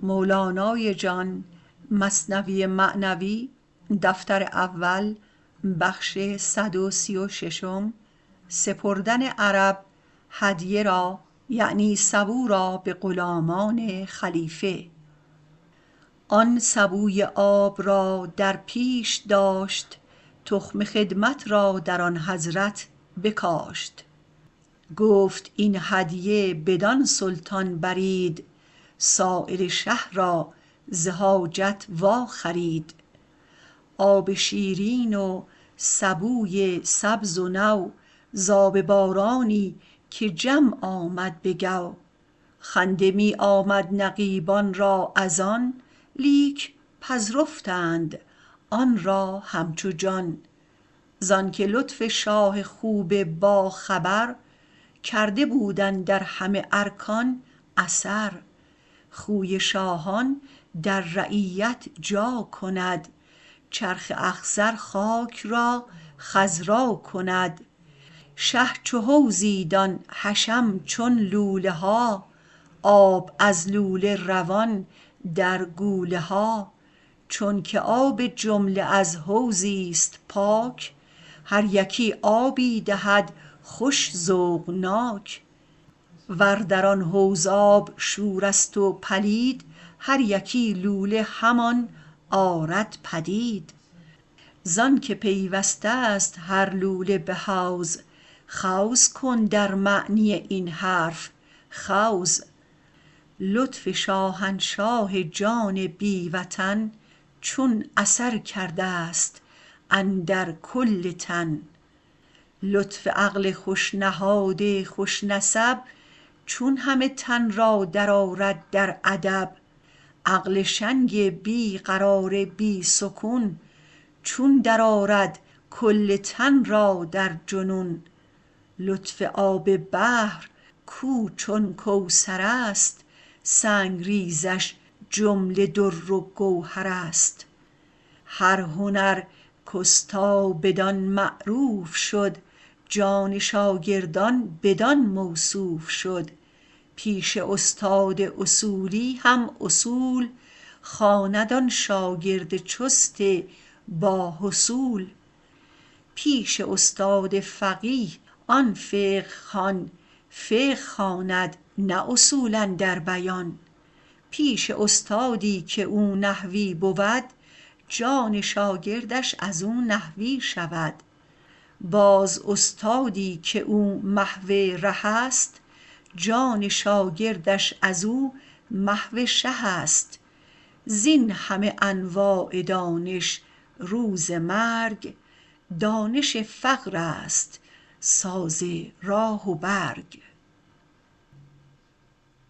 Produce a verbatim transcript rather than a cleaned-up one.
مولانای جان مثنوی معنوی دفتر اول بخش صد و سی و ششم سپردن عرب هدیه را یعنی سبو را به غلامان خلیفه. آن سبوی آب را در پیش داشت، تخم خدمت را در آن حضرت بکاشت. گفت این هدیه بدان سلطان برید، سایر شهر را ز حاجت وا خرید. آب شیرین و سبوی سبز و نو، ز آب بارانی که جمع آمد به گو. خنده می آمد نقیبان را از آن، لیک پذرفتند آن را همچو جان. زانک لطف شاه خوب با خبر، کرده بود اندر همه ارکان اثر. خوی شاهان در رعیت جا کند، چرخ اخضر خاک را خضرا کند. شه چو حوضی دان حشم چون لوله ها، آب از لوله روان در گوله ها. چونک آب جمله از حوضیست پاک، هر یکی آبی دهد خوش ذوقناک. ور در آن حوض آب شورست و پلید، هر یکی لوله همان آرد پدید. زانک پیوستست هر لوله به حوض، خوض کن در معنی این حرف خوض. لطف شاهنشاه جان بی وطن، چون اثر کردست اندر کل تن. لطف عقل خوش نهاد خوش نسب، چون همه تن را در آرد در ادب. عقل شنگ بی قرار بی سکون، چون در آرد کل تن را در جنون. لطف آب بحر کو چون کوثرست، سنگریزش جمله در و گوهرست. هر هنر کاستا بدان معروف شد، جان شاگردان بدان موصوف شد. پیش استاد اصولی هم اصول، خواند آن شاگرد چست با حصول. پیش استاد فقیه آن فقه خوان، فقه خواند نه اصول اندر بیان. پیش استادی که او نحوی بود، جان شاگردش ازو نحوی شود. باز استادی که او محو رهست، جان شاگردش ازو محو شهست. زین همه انواع دانش روز مرگ، دانش فقرست ساز راه و برگ.